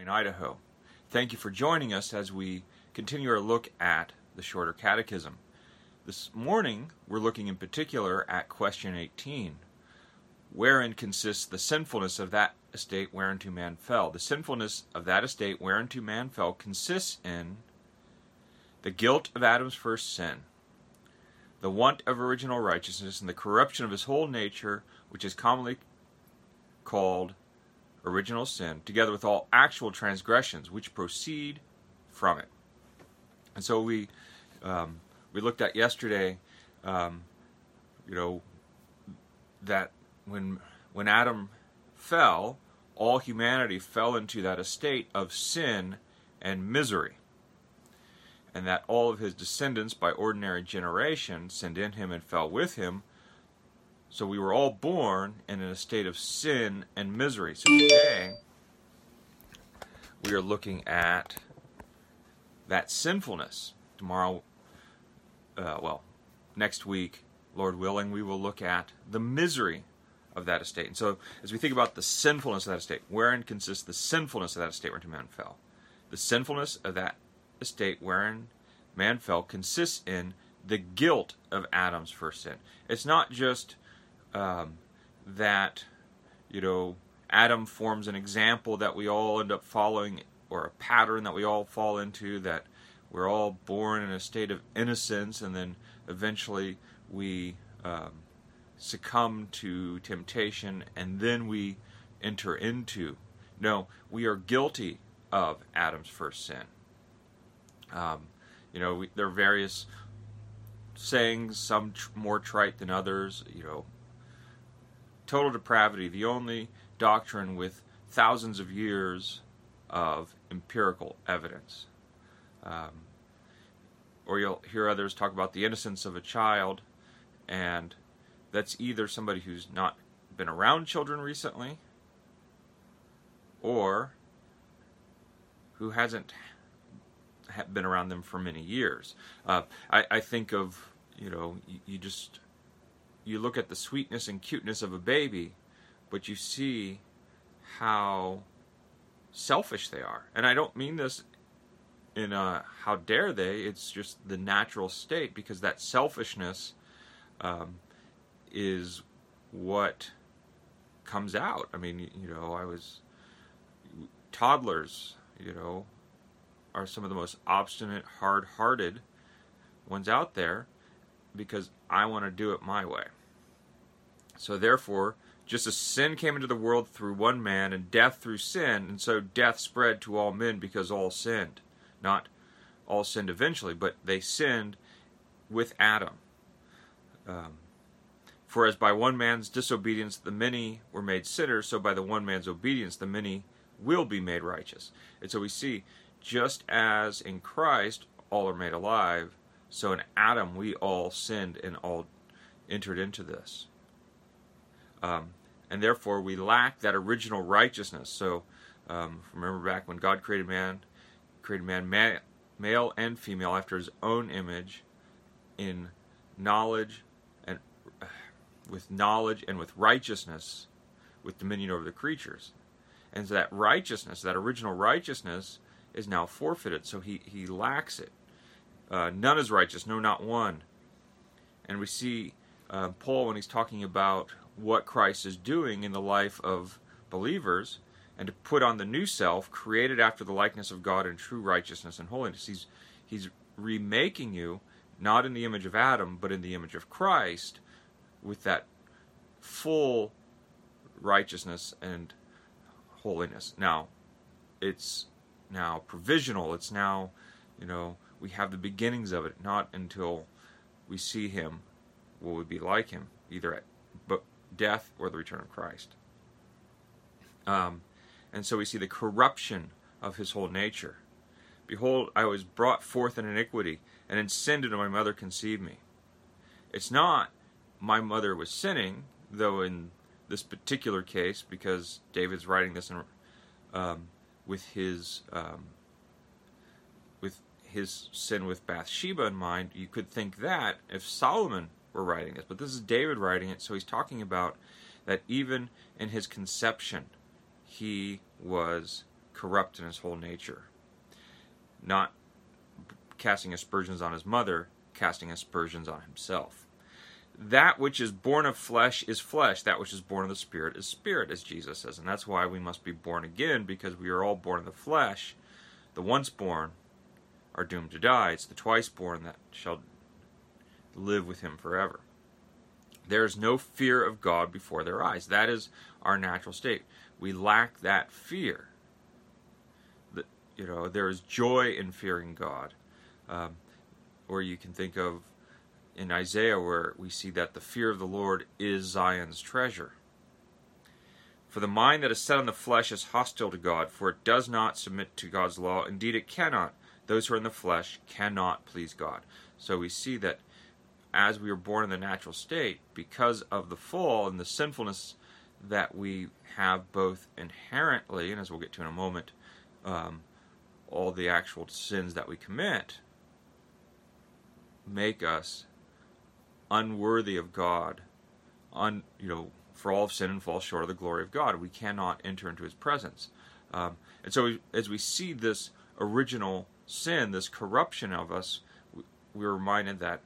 in Idaho. Thank you for joining us as we continue our look at the Shorter Catechism. This morning, we're looking in particular at question 18, wherein consists the sinfulness of that estate whereunto man fell. The sinfulness of that estate whereunto man fell consists in the guilt of Adam's first sin, the want of original righteousness, and the corruption of his whole nature, which is commonly called original sin, together with all actual transgressions which proceed from it. And so we looked at yesterday, that when Adam fell, all humanity fell into that estate of sin and misery, and that all of his descendants by ordinary generation sinned in him and fell with him. So we were all born in a state of sin and misery. So today, we are looking at that sinfulness. Tomorrow, next week, Lord willing, we will look at the misery of that estate. And so, as we think about the sinfulness of that estate, wherein consists the sinfulness of that estate wherein man fell? The sinfulness of that estate wherein man fell consists in the guilt of Adam's first sin. It's not just that Adam forms an example that we all end up following, or a pattern that we all fall into, that we're all born in a state of innocence and then eventually we succumb to temptation and then we enter into. No, we are guilty of Adam's first sin. There are various sayings, some more trite than others. Total depravity, the only doctrine with thousands of years of empirical evidence. Or you'll hear others talk about the innocence of a child, and that's either somebody who's not been around children recently, or who hasn't been around them for many years. I think of, you look at the sweetness and cuteness of a baby, but you see how selfish they are. And I don't mean this in a how dare they, it's just the natural state, because that selfishness is what comes out. I mean, toddlers, are some of the most obstinate, hard-hearted ones out there, because I want to do it my way. So therefore, just as sin came into the world through one man, and death through sin, and so death spread to all men because all sinned. Not all sinned eventually, but they sinned with Adam. For as by one man's disobedience the many were made sinners, so by the one man's obedience the many will be made righteous. And so we see, just as in Christ all are made alive, so in Adam we all sinned and all entered into this. And therefore we lack that original righteousness. So remember back when God created man male and female after his own image, in knowledge and with righteousness, with dominion over the creatures. And so that righteousness, that original righteousness, is now forfeited. So he lacks it. None is righteous, no, not one. And we see Paul, when he's talking about what Christ is doing in the life of believers, and to put on the new self, created after the likeness of God in true righteousness and holiness. He's remaking you, not in the image of Adam, but in the image of Christ, with that full righteousness and holiness. Now, it's now provisional. It's now, we have the beginnings of it. Not until we see him will we be like him, either at death or the return of Christ. And so we see the corruption of his whole nature. Behold, I was brought forth in iniquity, and in sin did my mother conceive me. It's not my mother was sinning, though in this particular case, because David's writing this with his sin with Bathsheba in mind, you could think that if Solomon were writing this. But this is David writing it, so he's talking about that even in his conception, he was corrupt in his whole nature. Not casting aspersions on his mother, casting aspersions on himself. That which is born of flesh is flesh. That which is born of the Spirit is spirit, as Jesus says. And that's why we must be born again, because we are all born of the flesh. The once born are doomed to die. It's the twice born that shall live with him forever. There is no fear of God before their eyes. That is our natural state. We lack that fear. There is joy in fearing God. Or you can think of in Isaiah, where we see that the fear of the Lord is Zion's treasure. For the mind that is set on the flesh is hostile to God, for it does not submit to God's law. Indeed, it cannot. Those who are in the flesh cannot please God. So we see that as we are born in the natural state, because of the fall and the sinfulness that we have both inherently, and as we'll get to in a moment, all the actual sins that we commit make us unworthy of God, for all of sin and fall short of the glory of God. We cannot enter into his presence. And so as we see this original sin, this corruption of us, we're reminded that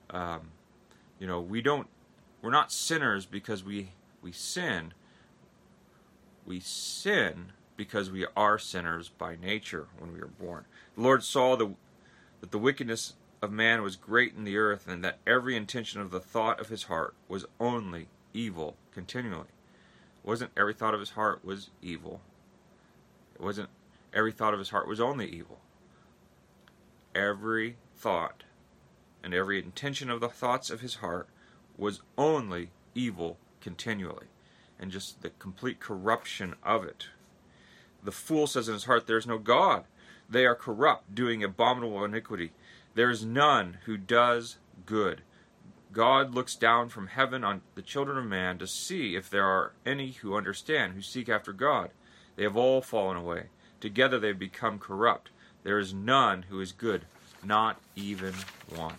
we're not sinners because we sin. We sin because we are sinners by nature when we are born. The Lord saw that the wickedness of man was great in the earth, and that every intention of the thought of his heart was only evil continually. It wasn't every thought of his heart was evil. It wasn't every thought of his heart was only evil. Every thought and every intention of the thoughts of his heart was only evil continually. And just the complete corruption of it. The fool says in his heart, there is no God. They are corrupt, doing abominable iniquity. There is none who does good. God looks down from heaven on the children of man to see if there are any who understand, who seek after God. They have all fallen away. Together they have become corrupt. There is none who is good, not even one.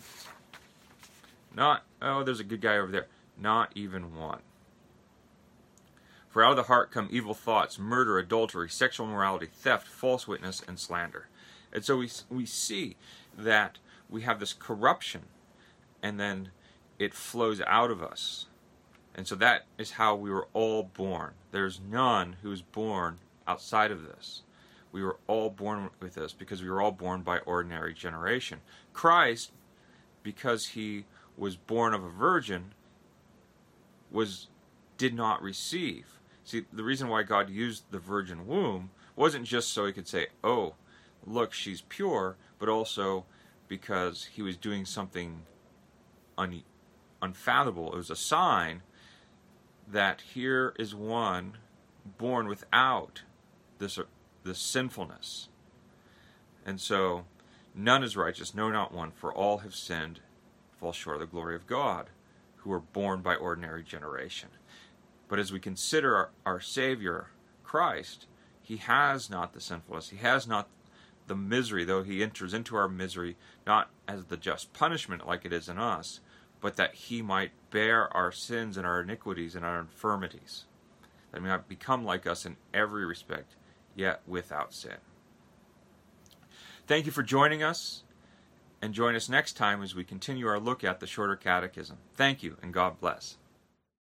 There's a good guy over there. Not even one. For out of the heart come evil thoughts, murder, adultery, sexual immorality, theft, false witness, and slander. And so we see that we have this corruption, and then it flows out of us. And so that is how we were all born. There's none who is born outside of this. We were all born with this because we were all born by ordinary generation. Christ, because he was born of a virgin, did not receive. See, the reason why God used the virgin womb wasn't just so he could say, oh, look, she's pure, but also because he was doing something unfathomable. It was a sign that here is one born without this sinfulness. And so, none is righteous, no, not one, for all have sinned, fall short of the glory of God, who were born by ordinary generation. But as we consider our Savior, Christ, he has not the sinfulness. He has not the misery, though he enters into our misery, not as the just punishment like it is in us, but that he might bear our sins and our iniquities and our infirmities, that he might become like us in every respect, yet without sin. Thank you for joining us, and join us next time as we continue our look at the Shorter Catechism. Thank you, and God bless.